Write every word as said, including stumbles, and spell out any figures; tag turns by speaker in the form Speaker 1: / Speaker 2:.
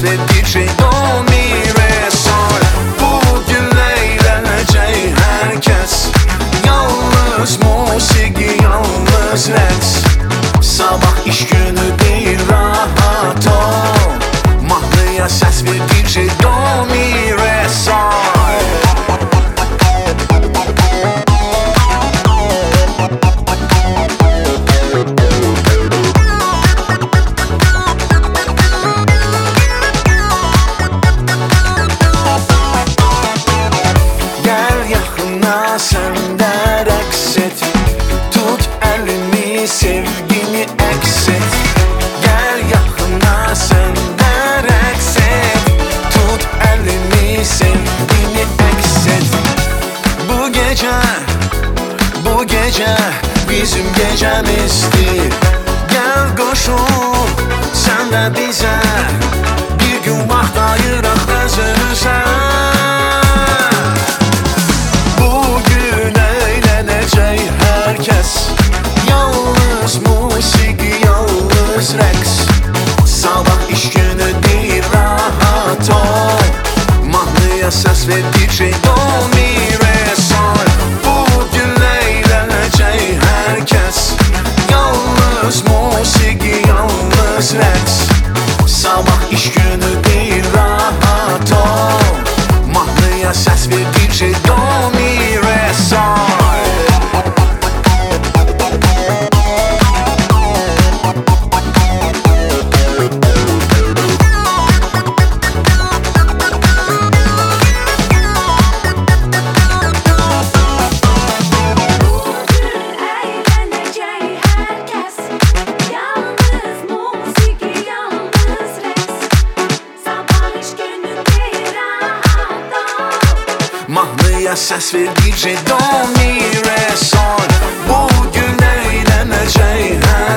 Speaker 1: ve D J Do Mi Re Sol. Bugün eğlenecek herkes, yalnız musiki, yalnız reks. Sabah iş günü değil, rahat ol. Mahnıya ses ver D J Do Mi Re Sol. Sen de reks et, tut elimi, sevgini ekset. Gel yakına, sen de reks et, tut elimi, sevgini ekset. Bu gece, bu gece bizim gecemizdir. Gel koşun, sen de bize bir gün vaxt ayıraq özünüzə. Yalnız musiki, yalnız reks. Sabah iş günü değil, rahat ol. Mahnıya ses ver D J Do Mi Re Sol. Bugün eğlenecek herkes, yalnız musiki, yalnız reks. Sabah iş günü değil, rahat ol. Mahnıya ses ver D J Do Mi Re Sol. Mahnıya ses ver D J Do Mi Re Sol. Bugün eğlenecek